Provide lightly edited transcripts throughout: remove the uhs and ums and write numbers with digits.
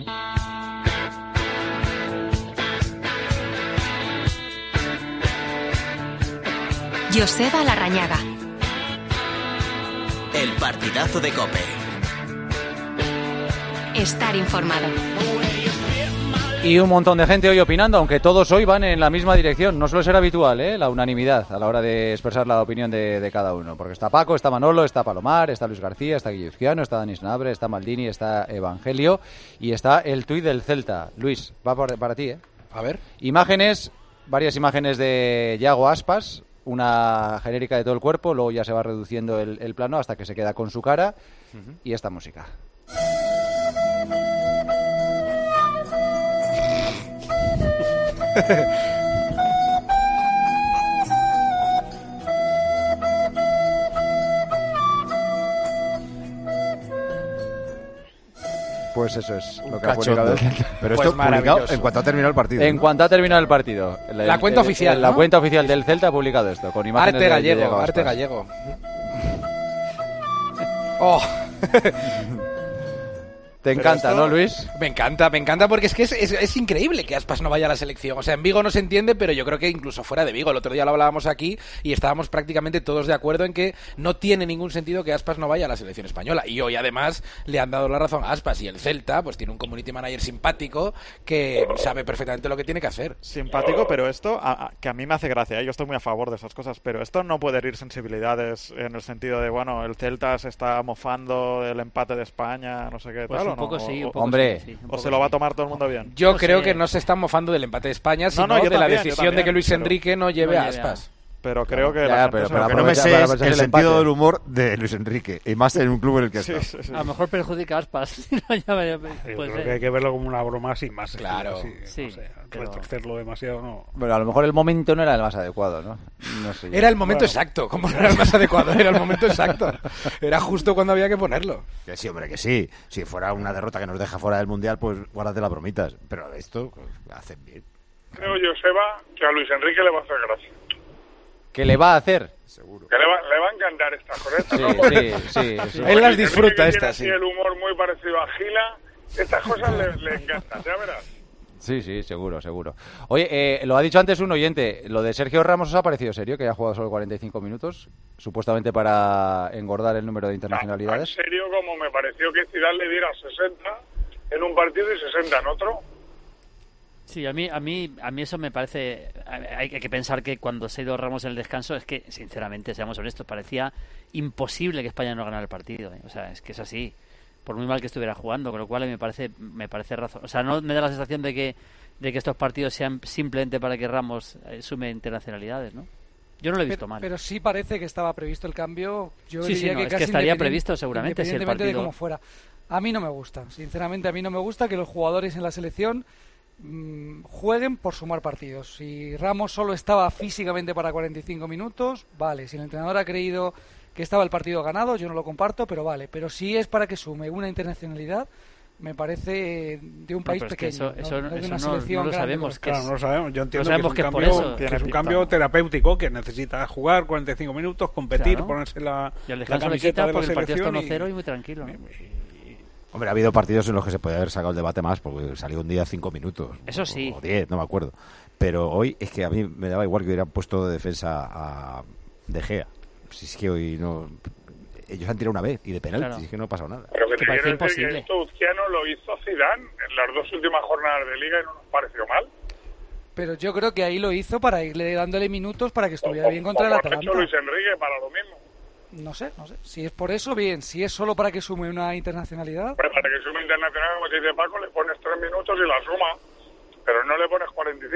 Joseba Larrañaga. El partidazo de COPE. Estar informado. Y un montón de gente hoy opinando, aunque todos hoy van en la misma dirección. No suele ser habitual, la unanimidad a la hora de expresar la opinión de cada uno. Porque está Paco, está Manolo, está Palomar, está Luis García, está Guillo Izquiano, está Dani Sanabre, está Maldini, está Evangelio y está el tuit del Celta. Luis, va para ti, A ver. Imágenes, varias imágenes de Yago Aspas, una genérica de todo el cuerpo, luego ya se va reduciendo el plano hasta que se queda con su cara y esta música. Pues eso es lo que ha publicado el Celta. Pero esto pues publicado en cuanto ha terminado el partido. En cuanto ha terminado el partido. La cuenta oficial, La cuenta oficial del Celta ha publicado esto, con imágenes Arte Gallego. ¡Oh! Te encanta, ¿no, Luis? Me encanta porque es que es increíble que Aspas no vaya a la selección. O sea, en Vigo no se entiende, pero yo creo que incluso fuera de Vigo. El otro día lo hablábamos aquí y estábamos prácticamente todos de acuerdo en que no tiene ningún sentido que Aspas no vaya a la selección española. Y hoy, además, le han dado la razón a Aspas y el Celta pues tiene un community manager simpático que sabe perfectamente lo que tiene que hacer. Simpático, pero esto, que a mí me hace gracia, yo estoy muy a favor de esas cosas, pero esto no puede herir sensibilidades en el sentido de, bueno, el Celta se está mofando del empate de España, no sé qué pues tal, un poco ¿no? Sí, hombre, sí, o se lo va a tomar todo el mundo bien. Yo creo que no se están mofando del empate de España, sino de la decisión de que Luis Enrique no lleve a Aspas. Pero creo que pero que no me sé el sentido del humor de Luis Enrique, y más en un club en el que está. Sí. A lo mejor perjudica a Aspas. Creo que hay que verlo como una broma sin más. Claro. Sí, no sé, retorcerlo demasiado no. Bueno, a lo mejor el momento no era el más adecuado, ¿no? No sé. Era el momento exacto, como no era el más adecuado, era el momento exacto. Era justo cuando había que ponerlo. Que sí, hombre, que sí. Si fuera una derrota que nos deja fuera del Mundial, pues guárdate las bromitas. Pero esto pues, hacen bien. Creo, Joseba, que a Luis Enrique le va a hacer gracia. ¿Qué le va a hacer? Seguro. Que le va a encantar estas cosas. Sí. Él las disfruta estas, sí. El humor muy parecido a Gila. Estas cosas le encantan, ya verás. Sí, seguro. Oye, lo ha dicho antes un oyente, lo de Sergio Ramos, ¿os ha parecido serio que haya jugado solo 45 minutos? Supuestamente para engordar el número de internacionalidades. En serio, como me pareció que Zidane le diera 60 en un partido y 60 en otro. Sí, a mí eso me parece. Hay que pensar que cuando se ha ido Ramos en el descanso, es que, sinceramente, seamos honestos, parecía imposible que España no ganara el partido. O sea, es que es así, por muy mal que estuviera jugando, con lo cual me parece razón. O sea, no me da la sensación de que estos partidos sean simplemente para que Ramos sume internacionalidades, ¿no? Yo no lo he visto mal. Pero sí parece que estaba previsto el cambio. Yo diría que es que estaría previsto seguramente si el partido. De cómo fuera. A mí no me gusta, sinceramente, que los jugadores en la selección jueguen por sumar partidos. Si Ramos solo estaba físicamente para 45 minutos, vale. Si el entrenador ha creído que estaba el partido ganado, yo no lo comparto, pero vale. Pero si es para que sume una internacionalidad, me parece de un país pequeño. Eso no lo sabemos. No lo sabemos. Yo entiendo que es un cambio terapéutico, que necesita jugar 45 minutos, competir, ponerse la camiseta de la selección. El partido está 1-0 y muy tranquilo, ¿no? Hombre, ha habido partidos en los que se podía haber sacado el debate más, porque salió un día 5 minutos. Eso sí. O 10, no me acuerdo. Pero hoy es que a mí me daba igual que hubieran puesto de defensa a De Gea. Si es que hoy no... Ellos han tirado una vez y de penalti, claro. Es que no ha pasado nada. Pero que te quiero decir que esto Uzquiano lo hizo Zidane en las 2 últimas jornadas de Liga y no nos pareció mal. Pero yo creo que ahí lo hizo para irle dándole minutos para que estuviera bien contra el Atalanta. Como ha hecho Luis Enrique para lo mismo. No sé. Si es por eso, bien. Si es solo para que sume una internacionalidad... Pero para que sume internacional, como te dice Paco, le pones 3 minutos y la suma. Pero no le pones 45,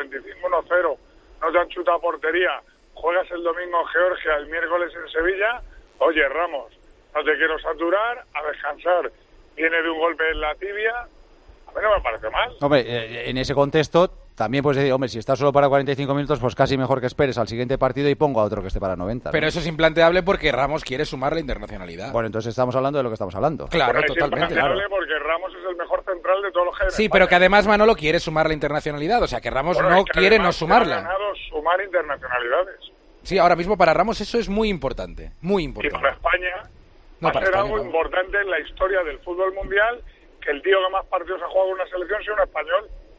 1-0. No te han chutado portería. Juegas el domingo en Georgia, el miércoles en Sevilla. Oye, Ramos, no te quiero saturar, a descansar. Viene de un golpe en la tibia. A mí no me parece mal. Hombre, en ese contexto... También puedes decir, hombre, si está solo para 45 minutos, pues casi mejor que esperes al siguiente partido y pongo a otro que esté para 90. Pero eso es implanteable porque Ramos quiere sumar la internacionalidad. Bueno, entonces estamos hablando de lo que estamos hablando. Claro, totalmente. Claro. Porque Ramos es el mejor central de todos los géneros. Sí, pero que además Manolo quiere sumar la internacionalidad, o sea que Ramos quiere no sumarla. Ha ganado sumar internacionalidades. Sí, ahora mismo para Ramos eso es muy importante, muy importante. Y para España va a ser algo importante en la historia del fútbol mundial, que el tío que más partidos ha jugado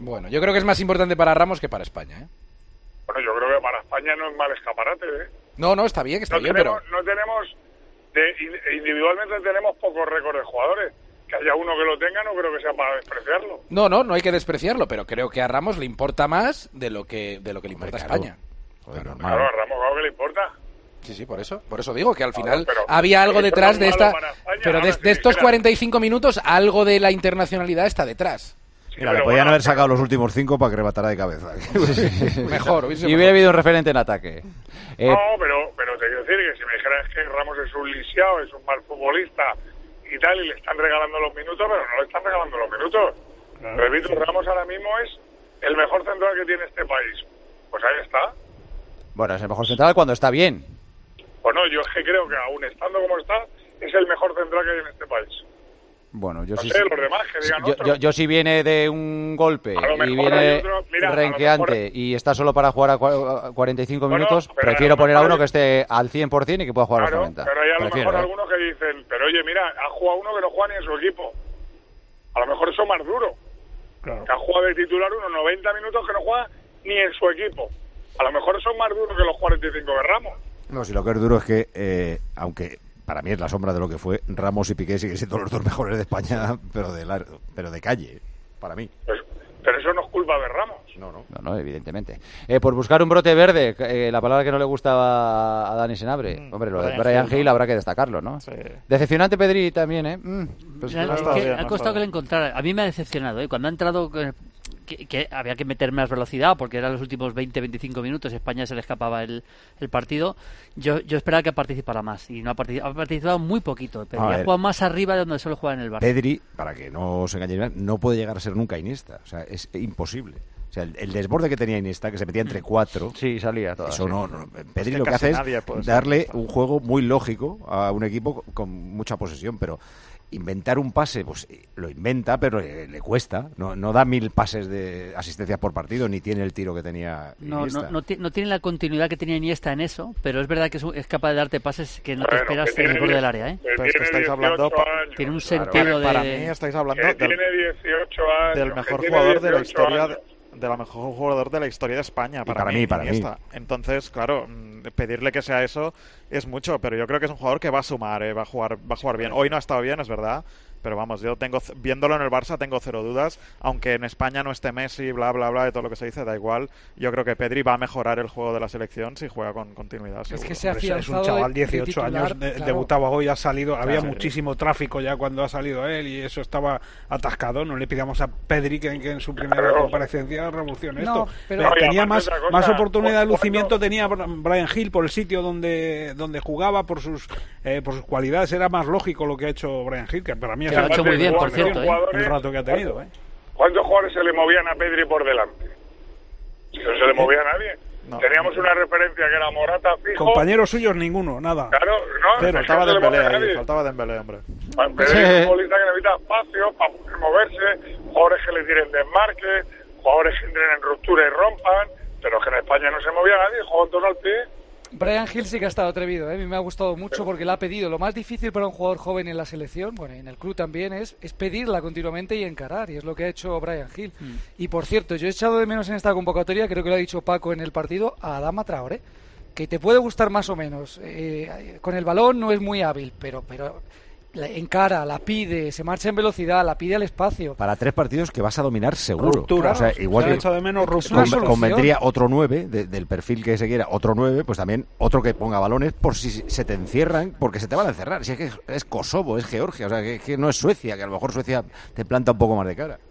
Bueno, yo creo que es más importante para Ramos que para España, ¿eh? Bueno, yo creo que para España no es mal escaparate, ¿eh? No, está bien, pero... No tenemos... individualmente tenemos pocos récords de jugadores. Que haya uno que lo tenga no creo que sea para despreciarlo. No hay que despreciarlo, pero creo que a Ramos le importa más de lo que le importa a España. Claro, a Ramos claro que le importa. Sí, por eso digo que al final había algo detrás de esta... Pero de estos 45 minutos, algo de la internacionalidad está detrás. Mira, le podían haber sacado los últimos 5 para que rematara de cabeza. Mejor. Y hubiera habido un referente en ataque. No, pero te quiero decir que si me dijeras que Ramos es un lisiado, es un mal futbolista y tal, y le están regalando los minutos, pero no le están regalando los minutos. Claro. Repito, Ramos ahora mismo es el mejor central que tiene este país. Pues ahí está. Bueno, es el mejor central cuando está bien. Bueno, yo es que creo que aún estando como está, es el mejor central que hay en este país. Bueno, yo no sí. Sé, los demás que digan yo si viene de un golpe y viene renqueante y está solo para jugar a 45 minutos, prefiero poner a uno que esté al 100% y que pueda jugar a los 90. Pero hay a lo mejor algunos que dicen, pero oye, mira, ha jugado uno que no juega ni en su equipo. A lo mejor eso es más duro. Claro. Que ha jugado de titular unos 90 minutos que no juega ni en su equipo. A lo mejor eso es más duro que los 45 de Ramos. No, si lo que es duro es que, aunque para mí es la sombra de lo que fue, Ramos y Piqué siguen siendo los dos mejores de España, pero de calle, para mí. Pero eso no es culpa de Ramos. No, evidentemente. Por buscar un brote verde, la palabra que no le gustaba a Dani Senabre. Hombre, lo de Bryan Gil habrá que destacarlo, ¿no? Sí. Decepcionante Pedri también, ¿eh? Pues ha costado que le encontrara. A mí me ha decepcionado, ¿eh? Cuando ha entrado... Que había que meter más velocidad porque eran los últimos 20-25 minutos, España se le escapaba el partido. Yo esperaba que participara más y no ha participado muy poquito, pero ha jugado más arriba de donde suele jugar en el Barça. Pedri, para que no os engañéis, no puede llegar a ser nunca Iniesta, o sea, es imposible. O sea, el desborde que tenía Iniesta, que se metía entre 4, sí, salía todo. Eso no. Pedri lo que hace es darle un juego muy lógico a un equipo con mucha posesión, pero inventar un pase, pues lo inventa, pero le cuesta. No da 1000 pases de asistencia por partido, ni tiene el tiro que tenía Iniesta. No tiene la continuidad que tenía Iniesta en eso, pero es verdad que es capaz de darte pases que no te esperas en el borde del área, ¿eh? Pues que estáis hablando... Tiene un sentido Para mí estáis hablando del mejor jugador de la historia... De la mejor jugador de la historia de España, para mí. Entonces, claro, pedirle que sea eso es mucho, pero yo creo que es un jugador que va a sumar, va a jugar bien. Hoy no ha estado bien, es verdad, pero vamos, yo viéndolo en el Barça tengo cero dudas, aunque en España no esté Messi, bla, bla, bla, de todo lo que se dice, da igual. Yo creo que Pedri va a mejorar el juego de la selección si juega con continuidad. Es seguro. que se ha es un chaval, 18 años, debutaba hoy, ha salido, había muchísimo tráfico ya cuando ha salido él y eso estaba atascado. No le pidamos a Pedri que en su primera comparecencia revolucione esto. Pero tenía más oportunidad de lucimiento, tenía Bryan Gil por el sitio donde jugaba, por sus cualidades. Era más lógico lo que ha hecho Bryan Gil, que para mí lo ha hecho muy bien, por cierto, el rato que ha tenido. ¿Cuántos jugadores se le movían a Pedri por delante? Si no se le movía a nadie. No. Teníamos una referencia que era Morata fijo. Compañeros suyos ninguno, nada. Claro, no. Faltaba Dembélé, hombre. Pedri es un futbolista que necesita espacio para poder moverse, jugadores que le tiren desmarque, jugadores que entren en ruptura y rompan, pero que en España no se movía nadie, jugaban todos al pie. Bryan Gil sí que ha estado atrevido, ¿eh? A mí me ha gustado mucho porque le ha pedido. Lo más difícil para un jugador joven en la selección, bueno, en el club también, es pedirla continuamente y encarar, y es lo que ha hecho Bryan Gil. Y por cierto, yo he echado de menos en esta convocatoria, creo que lo ha dicho Paco en el partido, a Adama Traoré, que te puede gustar más o menos. Con el balón no es muy hábil, pero encara, la pide, se marcha en velocidad, la pide al espacio. Para 3 partidos que vas a dominar seguro. Ruptura. O sea, igual que de menos convendría otro 9 del perfil que se quiera, otro 9, pues también otro que ponga balones por si se te encierran, porque se te van a encerrar. Si es que es Kosovo, es Georgia, o sea, que no es Suecia, que a lo mejor Suecia te planta un poco más de cara.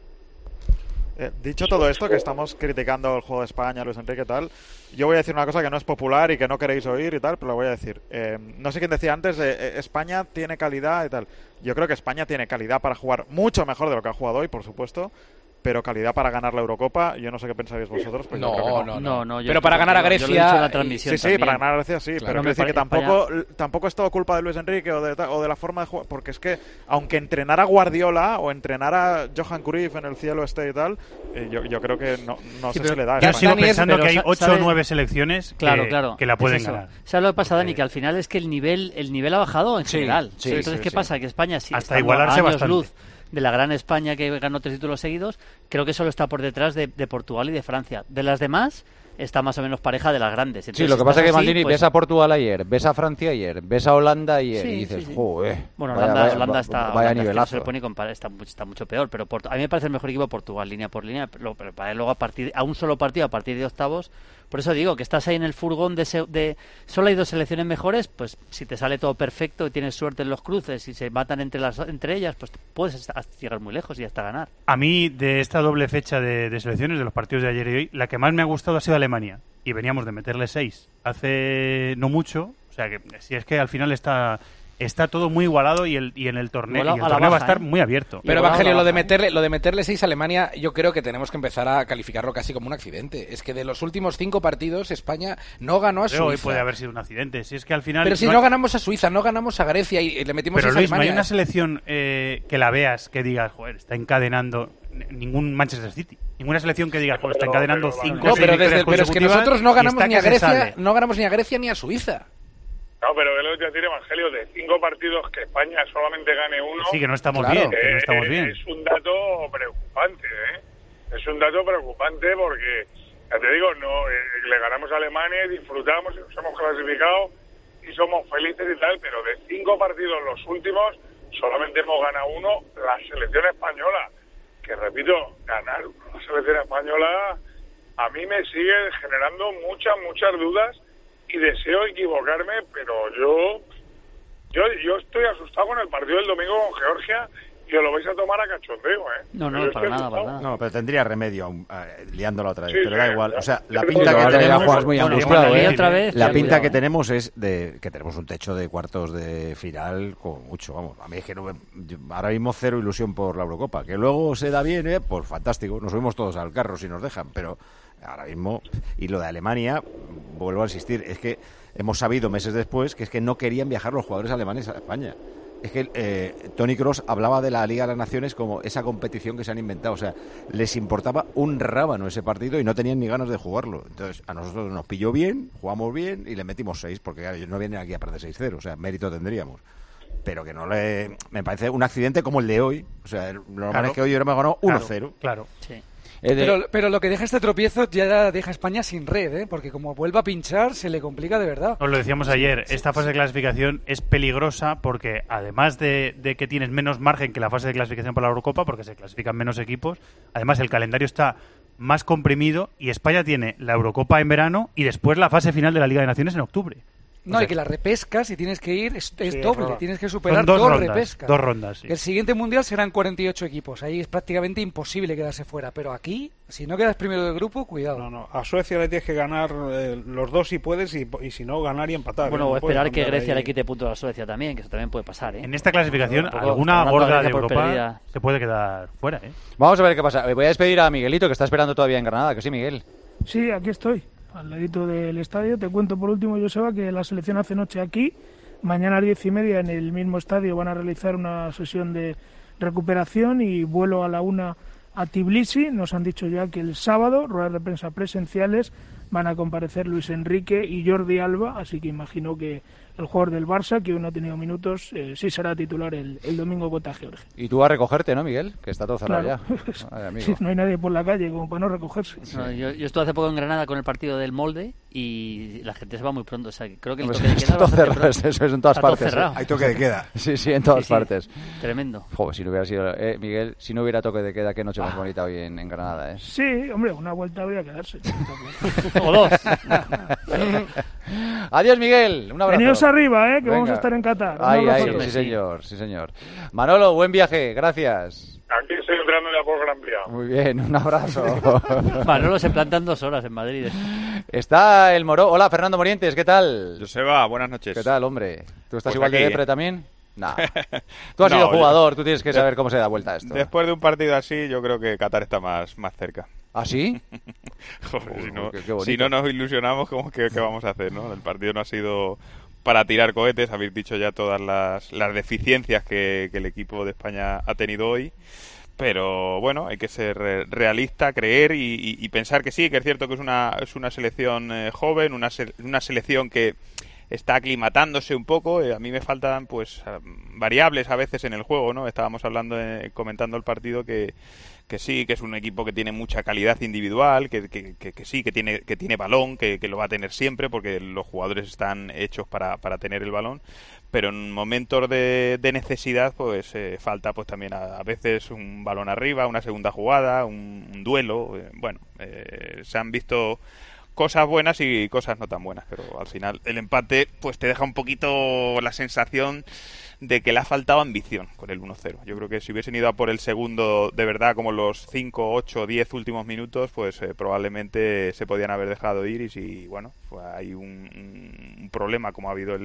Dicho todo esto, que estamos criticando el juego de España, Luis Enrique y tal, yo voy a decir una cosa que no es popular y que no queréis oír y tal, pero lo voy a decir. No sé quién decía antes, España tiene calidad y tal. Yo creo que España tiene calidad para jugar mucho mejor de lo que ha jugado hoy, por supuesto, pero calidad para ganar la Eurocopa, yo no sé qué pensáis vosotros. Pues no. Pero para ganar a Grecia... Sí, para ganar a Grecia sí, claro, pero quiero decir que tampoco es todo culpa de Luis Enrique o de la forma de jugar, porque es que aunque entrenara Guardiola o entrenara Johan Cruyff en el cielo y tal, yo creo que no sé si le da. Yo sigo pensando que hay 8 o 9 selecciones que la pueden ganar. ¿Sabes lo que pasa, Dani? Que al final es que el nivel ha bajado en general. Entonces, ¿qué pasa? Que España hasta igualarse bastante. Luz de la gran España que ganó 3 títulos seguidos, creo que solo está por detrás de Portugal y de Francia. De las demás está más o menos pareja de las grandes. Entonces, sí, lo que pasa es que, Maldini, pues, ves a Portugal ayer, ves a Francia ayer, ves a Holanda ayer, y dices, joder. Bueno, Holanda está... Vaya nivelazo. No se le puede ni comparar, está mucho peor, pero a mí me parece el mejor equipo Portugal, línea por línea, pero para luego a un solo partido, a partir de octavos. Por eso digo que estás ahí en el furgón de solo hay 2 selecciones mejores, pues si te sale todo perfecto y tienes suerte en los cruces y se matan entre ellas, pues puedes llegar muy lejos y hasta ganar. A mí, de esta doble fecha de selecciones, de los partidos de ayer y hoy, la que más me ha gustado ha sido Alemania. Y veníamos de meterle 6 hace no mucho. O sea que si es que al final está todo muy igualado y en el torneo, va a estar muy abierto. Pero Evangelio, lo de meterle 6 a Alemania, yo creo que tenemos que empezar a calificarlo casi como un accidente. Es que de los últimos 5 partidos España no ganó a Suiza. Hoy puede haber sido un accidente. Si es que al final pero si no ganamos a Suiza, no ganamos a Grecia y le metimos 6 a Alemania. Pero Luis, no hay una selección que la veas que digas, joder, está encadenando ningún Manchester City. Ninguna selección que diga, joder, está encadenando 5 pero es que nosotros no ganamos ni a Grecia ni a Suiza. No, pero es lo que te decir, Evangelio, de 5 partidos que España solamente gane 1... Sí, que no estamos bien, que no estamos bien. Es un dato preocupante, ¿eh? Es un dato preocupante porque, ya te digo, le ganamos a Alemania y disfrutamos y nos hemos clasificado y somos felices y tal, pero de 5 partidos los últimos solamente hemos ganado 1 la selección española. Que repito, ganar la selección española a mí me sigue generando muchas dudas y deseo equivocarme, pero yo estoy asustado con el partido del domingo con Georgia y os lo vais a tomar a cachondeo, ¿eh? No, para nada. No, pero tendría remedio liándola otra vez, pero da igual. O sea, la pinta que tenemos muy angustiado, la pinta que tenemos es de que tenemos un techo de cuartos de final con mucho, vamos. A mí es que ahora mismo cero ilusión por la Eurocopa, que luego se da bien, pues fantástico, nos subimos todos al carro si nos dejan, pero ahora mismo, y lo de Alemania, vuelvo a insistir, es que hemos sabido meses después que es que no querían viajar los jugadores alemanes a España. Es que Toni Kroos hablaba de la Liga de las Naciones como esa competición que se han inventado. O sea, les importaba un rábano ese partido y no tenían ni ganas de jugarlo. Entonces, a nosotros nos pilló bien, jugamos bien y le metimos 6, porque claro, ellos no vienen aquí a perder 6-0. O sea, mérito tendríamos. Pero que me parece un accidente como el de hoy. O sea, lo normal es que hoy hubiéramos ganado 1-0. Claro. Sí. Pero lo que deja este tropiezo ya deja a España sin red, ¿eh? Porque como vuelva a pinchar, se le complica de verdad. Os lo decíamos ayer, esta fase de clasificación es peligrosa porque además de que tienes menos margen que la fase de clasificación para la Eurocopa, porque se clasifican menos equipos, además el calendario está más comprimido y España tiene la Eurocopa en verano y después la fase final de la Liga de Naciones en octubre. No, y que la repesca, si tienes que ir, es doble. Tienes que superar dos repescas. 2 rondas, sí. El siguiente mundial serán 48 equipos. Ahí es prácticamente imposible quedarse fuera. Pero aquí, si no quedas primero del grupo, cuidado. No. A Suecia le tienes que ganar los 2 si puedes y si no, ganar y empatar. Bueno, o esperar que Grecia le quite puntos a Suecia también, que eso también puede pasar, ¿eh? En esta clasificación, alguna gorda de Europa se puede quedar fuera, ¿eh? Vamos a ver qué pasa. Voy a despedir a Miguelito, que está esperando todavía en Granada. ¿Que sí, Miguel? Sí, aquí estoy. Al ladito del estadio. Te cuento por último, Joseba, que la selección hace noche aquí. Mañana a las 10:30 en el mismo estadio van a realizar una sesión de recuperación y vuelo a la 1 a Tbilisi. Nos han dicho ya que el sábado, ruedas de prensa presenciales, van a comparecer Luis Enrique y Jordi Alba, así que imagino que el jugador del Barça, que hoy no ha tenido minutos, sí será titular el domingo contra Georgia. Y tú a recogerte, ¿no, Miguel? Que está todo cerrado claro. Ya. Ay, sí, no hay nadie por la calle como para no recogerse. No, yo estuve hace poco en Granada con el partido del Molde y la gente se va muy pronto. O sea, creo que el pues toque de queda todo cerrado, eso es en todas partes. Hay toque de queda. Sí, en todas partes. Tremendo. Joder, si no hubiera sido, Miguel, si no hubiera toque de queda, qué noche más bonita hoy en Granada, ¿eh? Sí, hombre, una vuelta habría que darse. O 2. Adiós, Miguel. Un abrazo. Veníos arriba, que vamos a estar en Qatar. Sí, señor. Manolo, buen viaje, gracias. Aquí estoy entrando ya por Gran Vía. Muy bien, un abrazo. Manolo se plantan 2 horas en Madrid. Está el Moro. Hola, Fernando Morientes, ¿qué tal? Joseba, buenas noches. ¿Qué tal, hombre? ¿Tú estás pues igual aquí, de depre también? Nah. Tú has sido jugador, tú tienes que saber cómo se da vuelta esto. Después de un partido así, yo creo que Qatar está más cerca. ¿Ah, sí? Joder, si no nos ilusionamos, ¿cómo que vamos a hacer, no? El partido no ha sido para tirar cohetes, habéis dicho ya todas las deficiencias que el equipo de España ha tenido hoy, pero bueno, hay que ser realista, creer y pensar que sí, que es cierto que es una selección joven, una selección que está aclimatándose un poco. A mí me faltan pues variables a veces en el juego, ¿no? Estábamos hablando, comentando el partido que sí, que es un equipo que tiene mucha calidad individual, que sí, que tiene balón, que lo va a tener siempre porque los jugadores están hechos para tener el balón, pero en momentos de necesidad pues falta pues también a veces un balón arriba, una segunda jugada, un duelo. Se han visto cosas buenas y cosas no tan buenas, pero al final el empate pues te deja un poquito la sensación de que le ha faltado ambición con el 1-0. Yo creo que si hubiesen ido a por el segundo de verdad, como los 5, 8, 10 últimos minutos, pues probablemente se podían haber dejado ir, y si, bueno, pues hay un problema como ha habido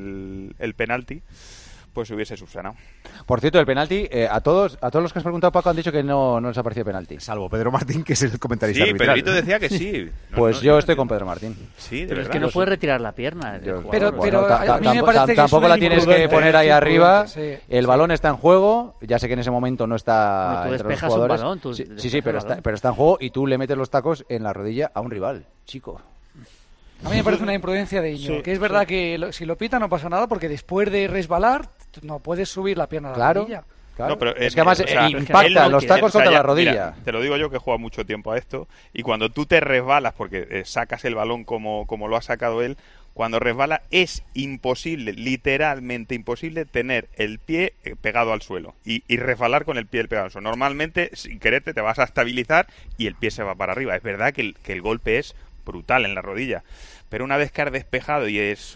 el penalti, pues se hubiese subsanado. Por cierto, el penalti, a todos los que has preguntado, Paco, han dicho que no les ha parecido penalti. Salvo Pedro Martín, que es el comentarista arbitral. Sí, Pedrito decía que sí. Pues yo estoy con Pedro Martín. Sí, pero es que no puede retirar la pierna. Pero a mí me parece que tampoco la tienes que poner ahí arriba. Sí, el balón está en juego. Ya sé que en ese momento no está tú entre los despejas jugadores. un balón. Sí, pero está en juego y tú le metes los tacos en la rodilla a un rival, chico. A mí me parece una imprudencia de Íñigo, que es verdad que si lo pita no pasa nada, porque después de resbalar no puedes subir la pierna a la rodilla. Claro, no, pero es que además impacta los tacos contra la rodilla. Mira, te lo digo yo, que he jugado mucho tiempo a esto, y cuando tú te resbalas, porque sacas el balón como lo ha sacado él, cuando resbala es imposible, literalmente imposible, tener el pie pegado al suelo y resbalar con el pie pegado al suelo. Normalmente, sin quererte, te vas a estabilizar y el pie se va para arriba. Es verdad que el golpe es brutal en la rodilla, pero una vez que has despejado y es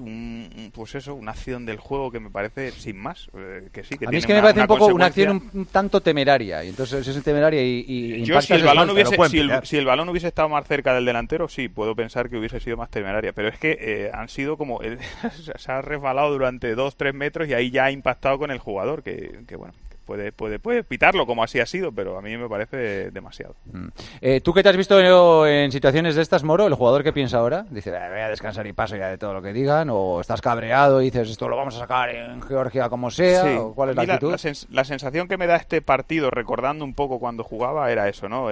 una acción del juego que me parece sin más, que sí, que a mí es que me parece un poco una acción un tanto temeraria, y entonces es temeraria y yo si el balón hubiese estado más cerca del delantero, sí, puedo pensar que hubiese sido más temeraria, pero es que han sido como se ha resbalado durante 2-3 metros y ahí ya ha impactado con el jugador, que bueno, puede pitarlo como así ha sido, pero a mí me parece demasiado. ¿Tú qué te has visto en situaciones de estas, Moro? ¿El jugador qué piensa ahora? Dice, voy a descansar y paso ya de todo lo que digan, o estás cabreado y dices, esto lo vamos a sacar en Georgia como sea, sí. ¿O cuál es la actitud? La sensación que me da este partido, recordando un poco cuando jugaba, era eso, ¿no?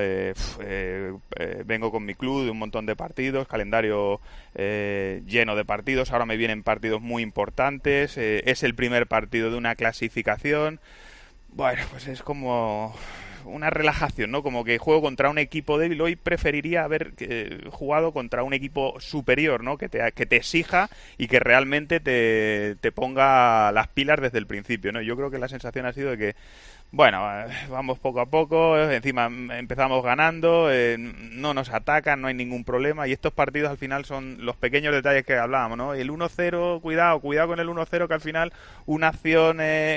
Vengo con mi club de un montón de partidos, calendario lleno de partidos, ahora me vienen partidos muy importantes, es el primer partido de una clasificación. Bueno, pues es como una relajación, ¿no? Como que juego contra un equipo débil. Hoy preferiría haber jugado contra un equipo superior, ¿no? Que te exija y que realmente te ponga las pilas desde el principio, ¿no? Yo creo que la sensación ha sido de que, bueno, vamos poco a poco, encima empezamos ganando, no nos atacan, no hay ningún problema, y estos partidos al final son los pequeños detalles que hablábamos, ¿no? El 1-0, cuidado con el 1-0, que al final una acción,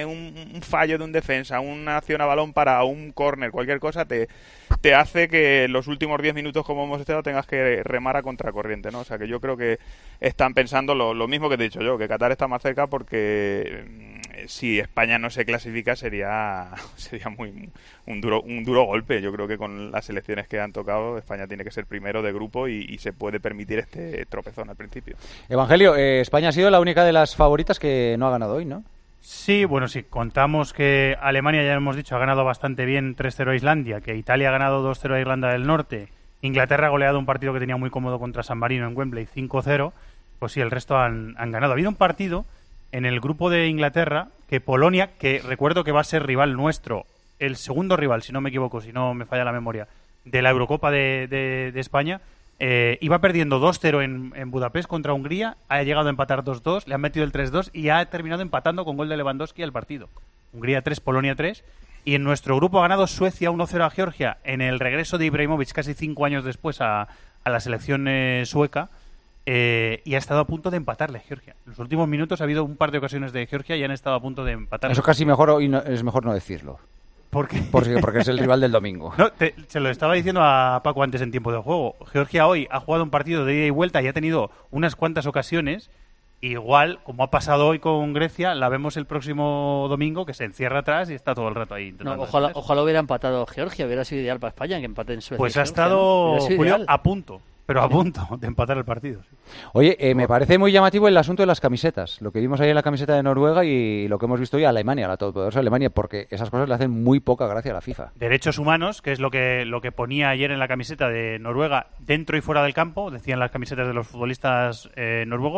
un fallo de un defensa, una acción a balón para un córner, cualquier cosa te hace que los últimos 10 minutos, como hemos estado, tengas que remar a contracorriente, ¿no? O sea que yo creo que están pensando lo mismo que te he dicho yo, que Qatar está más cerca, porque si España no se clasifica sería muy un duro golpe. Yo creo que con las selecciones que han tocado, España tiene que ser primero de grupo y se puede permitir este tropezón al principio. Evangelio, España ha sido la única de las favoritas que no ha ganado hoy, ¿no? Sí, bueno, sí, contamos que Alemania, ya hemos dicho, ha ganado bastante bien 3-0 a Islandia, que Italia ha ganado 2-0 a Irlanda del Norte, Inglaterra ha goleado un partido que tenía muy cómodo contra San Marino en Wembley 5-0, pues sí, el resto han ganado. Ha habido un partido en el grupo de Inglaterra que Polonia, que recuerdo que va a ser rival nuestro, el segundo rival, si no me equivoco, si no me falla la memoria, de la Eurocopa de España, iba perdiendo 2-0 en Budapest contra Hungría, ha llegado a empatar 2-2, le han metido el 3-2 y ha terminado empatando con gol de Lewandowski el partido. Hungría 3, Polonia 3. Y en nuestro grupo ha ganado Suecia 1-0 a Georgia en el regreso de Ibrahimovic casi 5 años después a la selección sueca. Y ha estado a punto de empatarle Georgia. En los últimos minutos ha habido un par de ocasiones de Georgia y han estado a punto de empatarle. Eso casi mejor, es mejor no decirlo. ¿Por qué? Porque es el rival del domingo. No, se lo estaba diciendo a Paco antes en tiempo de juego. Georgia hoy ha jugado un partido de ida y vuelta y ha tenido unas cuantas ocasiones. Igual, como ha pasado hoy con Grecia, la vemos el próximo domingo, que se encierra atrás y está todo el rato ahí. No, ojalá hubiera empatado Georgia, hubiera sido ideal para España que empate en Suecia. Pues ha estado, Julio, a punto. Pero a punto de empatar el partido. Sí. Oye, me parece muy llamativo el asunto de las camisetas. Lo que vimos ahí en la camiseta de Noruega y lo que hemos visto hoy a Alemania, la todopoderosa Alemania, porque esas cosas le hacen muy poca gracia a la FIFA. Derechos humanos, que es lo que ponía ayer en la camiseta de Noruega, dentro y fuera del campo, decían las camisetas de los futbolistas noruegos,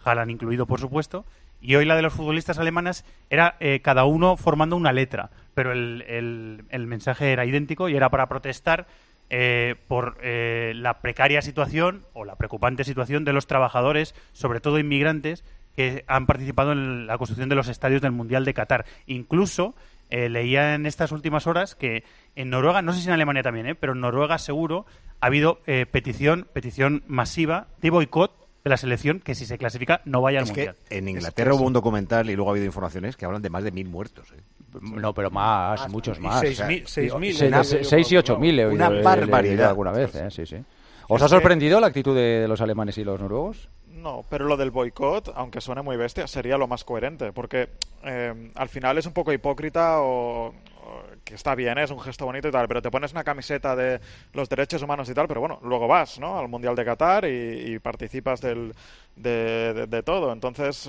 Haaland incluido, por supuesto. Y hoy la de los futbolistas alemanes era cada uno formando una letra, pero el mensaje era idéntico y era para protestar por la precaria situación o la preocupante situación de los trabajadores, sobre todo inmigrantes, que han participado en la construcción de los estadios del Mundial de Qatar. Incluso leía en estas últimas horas que en Noruega, no sé si en Alemania también, pero en Noruega seguro ha habido petición masiva de boicot de la selección, que si se clasifica no vaya al Mundial. Que en Inglaterra hubo un documental y luego ha habido informaciones que hablan de más de 1.000 muertos. No, pero más, muchos más. 6.000. 6 y 8.000. Una barbaridad. Alguna vez, sí. ¿Os ha sorprendido la actitud de los alemanes y los noruegos? No, pero lo del boicot, aunque suene muy bestia, sería lo más coherente, porque al final es un poco hipócrita o que está bien, es un gesto bonito y tal, pero te pones una camiseta de los derechos humanos y tal, pero bueno, luego vas, ¿no?, al Mundial de Qatar y participas de todo. Entonces,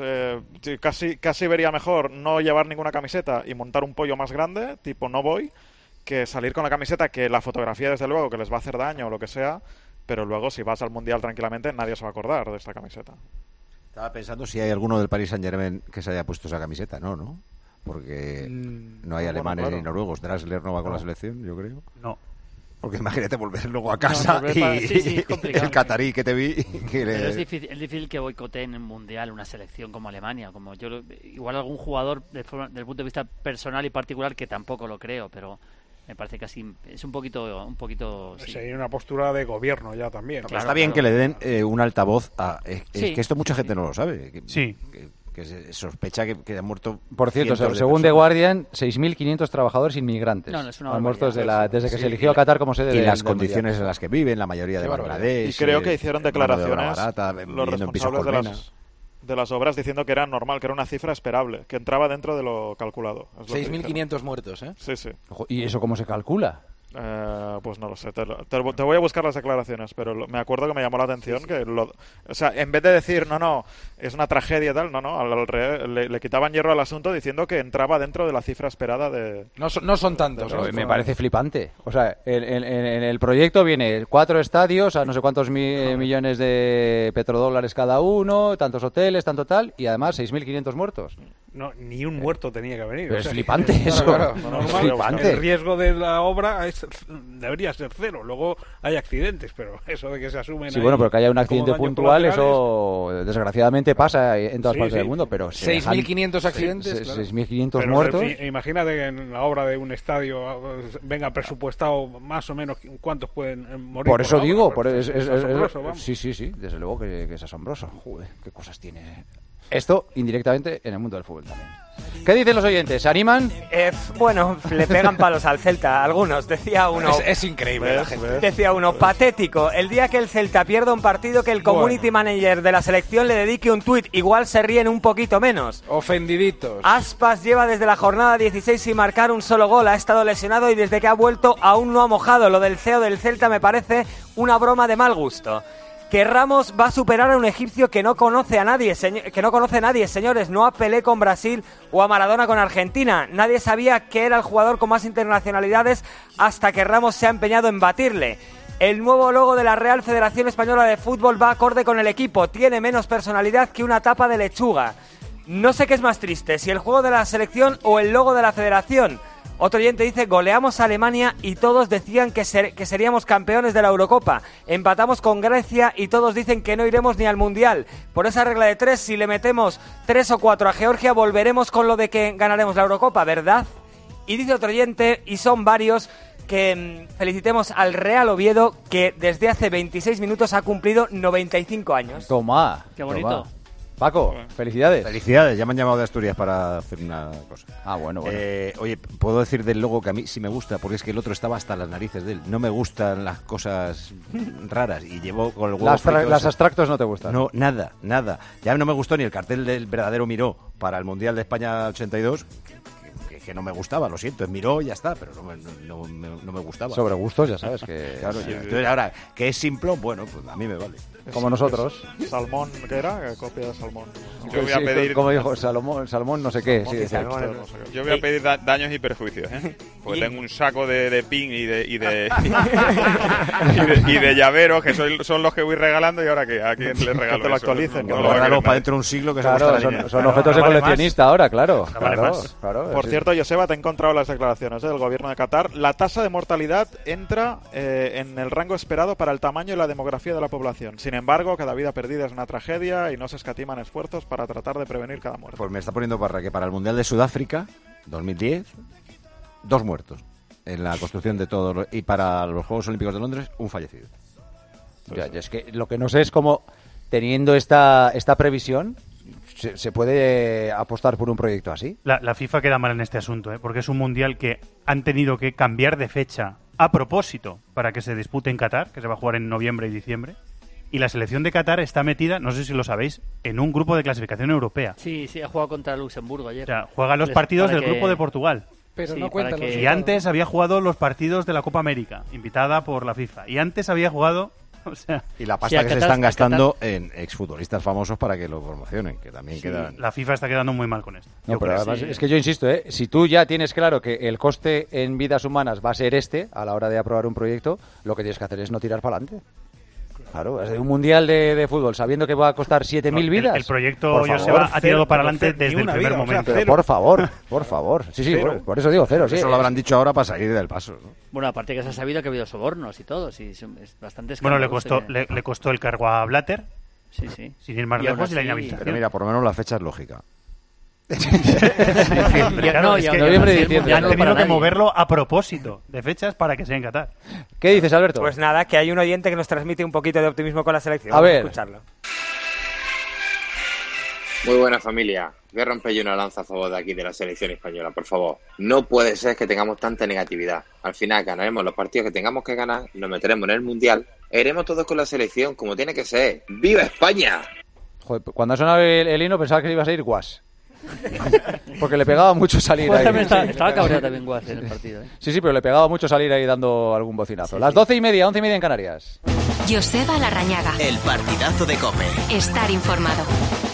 casi vería mejor no llevar ninguna camiseta y montar un pollo más grande, tipo no voy, que salir con la camiseta, que la fotografía desde luego que les va a hacer daño o lo que sea, pero luego si vas al Mundial tranquilamente nadie se va a acordar de esta camiseta. Estaba pensando si hay alguno del Paris Saint-Germain que se haya puesto esa camiseta. No, porque no hay alemanes ni noruegos. Draxler no va con la selección, yo creo. No. Porque imagínate volver luego a casa y el catarí que te vi. Pero es difícil que boicoteen en Mundial una selección como Alemania. Igual algún jugador del punto de vista personal y particular, que tampoco lo creo, pero me parece que así es un poquito sí. Sería una postura de gobierno ya también. Claro, está bien que le den un altavoz a... Es que esto mucha gente no lo sabe. Que se sospecha que han muerto. Por cierto, según The Guardian, 6.500 trabajadores inmigrantes han muerto desde que se eligió Qatar como sede y las condiciones en las que viven, la mayoría de Bangladesh. Y creo que hicieron declaraciones los responsables de las obras diciendo que era normal, que era una cifra esperable, que entraba dentro de lo calculado. 6.500 muertos, ¿eh? Sí. ¿Y eso cómo se calcula? Pues no lo sé, te voy a buscar las declaraciones, pero me acuerdo que me llamó la atención que o sea, en vez de decir no, es una tragedia y tal, le quitaban hierro al asunto diciendo que entraba dentro de la cifra esperada de... No son tantos. Me parece flipante. O sea, en el proyecto viene 4 estadios a no sé cuántos millones de petrodólares cada uno, tantos hoteles, tanto tal, y además 6.500 muertos. No, ni un muerto tenía que venir. Pero es flipante eso. Flipante. El riesgo de la obra debería ser 0. Luego hay accidentes, pero eso de que se asumen... Sí, bueno, pero que haya un accidente puntual, eso desgraciadamente pasa en todas partes del mundo, pero... 6.500 accidentes, 6.500 muertos. Imagínate que en la obra de un estadio venga presupuestado más o menos cuántos pueden morir. Por eso digo, es sí, desde luego que es asombroso. Joder, qué cosas tiene... Esto indirectamente en el mundo del fútbol también. ¿Qué dicen los oyentes? ¿Se animan? Bueno, le pegan palos al Celta, algunos. Decía uno... Es increíble la gente. Decía uno, patético. El día que el Celta pierda un partido, que el community manager de la selección le dedique un tuit. Igual se ríen un poquito menos. Ofendiditos. Aspas lleva desde la jornada 16 sin marcar un solo gol. Ha estado lesionado y desde que ha vuelto aún no ha mojado. Lo del CEO del Celta me parece una broma de mal gusto. Que Ramos va a superar a un egipcio que no conoce a nadie, señores. No a Pelé con Brasil o a Maradona con Argentina. Nadie sabía que era el jugador con más internacionalidades hasta que Ramos se ha empeñado en batirle. El nuevo logo de la Real Federación Española de Fútbol va acorde con el equipo. Tiene menos personalidad que una tapa de lechuga. No sé qué es más triste, si el juego de la selección o el logo de la federación. Otro oyente dice, goleamos a Alemania y todos decían que seríamos campeones de la Eurocopa. Empatamos con Grecia y todos dicen que no iremos ni al Mundial. Por esa regla de 3, si le metemos 3 o 4 a Georgia, volveremos con lo de que ganaremos la Eurocopa, ¿verdad? Y dice otro oyente, y son varios, que felicitemos al Real Oviedo, que desde hace 26 minutos ha cumplido 95 años. Toma. Qué bonito. Toma. Paco, felicidades. Felicidades, ya me han llamado de Asturias para hacer una cosa. Bueno. Oye, puedo decir del logo que a mí sí me gusta, porque es que el otro estaba hasta las narices de él. No me gustan las cosas raras y llevo con el huevo las abstractos no te gustan. No, nada. Ya no me gustó ni el cartel del verdadero Miró para el Mundial de España 82, que no me gustaba, lo siento, miró y ya está, pero no me gustaba. Sobre gustos, ya sabes que... Claro, entonces ahora, que es simplón, bueno, pues a mí me vale. Como nosotros. Salmón, ¿qué era? Copia de salmón. Yo voy a pedir... Como dijo, salmón no sé qué. Yo voy a pedir daños y perjuicios, porque tengo un saco de pin y de llaveros, que son los que voy regalando, y ahora ¿qué? ¿A quién les regalo? Que te lo actualicen. Guárdalo para dentro de un siglo que son objetos de coleccionista ahora, claro. Por cierto, Joseba, te he encontrado las declaraciones del gobierno de Qatar. La tasa de mortalidad entra en el rango esperado para el tamaño y la demografía de la población. Sin embargo, cada vida perdida es una tragedia y no se escatiman esfuerzos para tratar de prevenir cada muerte. Pues me está poniendo Parra que para el Mundial de Sudáfrica 2010, 2 muertos en la construcción de todo, y para los Juegos Olímpicos de Londres, un fallecido. Ya, es que lo que no sé es cómo, teniendo esta previsión, se puede apostar por un proyecto así. La FIFA queda mal en este asunto, porque es un mundial que han tenido que cambiar de fecha a propósito para que se dispute en Qatar, que se va a jugar en noviembre y diciembre. Y la selección de Qatar está metida, no sé si lo sabéis, en un grupo de clasificación europea. Sí, ha jugado contra Luxemburgo ayer. O sea, juega los partidos del grupo de Portugal. Pero sí, no cuentan los Y antes había jugado los partidos de la Copa América, invitada por la FIFA. Y antes había jugado... O sea, y la pasta que se están gastando en exfutbolistas famosos para que lo promocionen, que también quedan... La FIFA está quedando muy mal con esto. No, pero además es que yo insisto, si tú ya tienes claro que el coste en vidas humanas va a ser a la hora de aprobar un proyecto, lo que tienes que hacer es no tirar para adelante. Claro, es de un mundial de fútbol sabiendo que va a costar 7.000 vidas. El proyecto Joseba ha tirado para adelante desde el primer momento. Pero por favor. Sí, por eso digo cero. Sí. Eso lo habrán dicho ahora para salir del paso, ¿no? Bueno, aparte que se ha sabido que ha habido sobornos y todo, sí, es bastante escandaloso. Bueno, le costó el cargo a Blatter. Sí. Sin ir más lejos y la inhabilitación. Pero mira, por lo menos la fecha es lógica. Noviembre y diciembre. Han tenido que moverlo a propósito de fechas para que sea en Qatar. ¿Qué dices, Alberto? Pues nada, que hay un oyente que nos transmite un poquito de optimismo con la selección. A ver. Escucharlo. Muy buena familia. Voy a romper yo una lanza a favor de aquí de la selección española, por favor. No puede ser que tengamos tanta negatividad. Al final ganaremos los partidos que tengamos que ganar, nos meteremos en el Mundial, e iremos todos con la selección como tiene que ser. ¡Viva España! Joder, cuando ha sonado el himno pensaba que iba a salir Guas. Porque le pegaba mucho salir ahí. Estaba cabreado también Guas en el partido. Sí, pero le pegaba mucho salir ahí dando algún bocinazo. Las 12:30, 11:30 en Canarias. Joseba Larrañaga. El partidazo de COPE. Estar informado.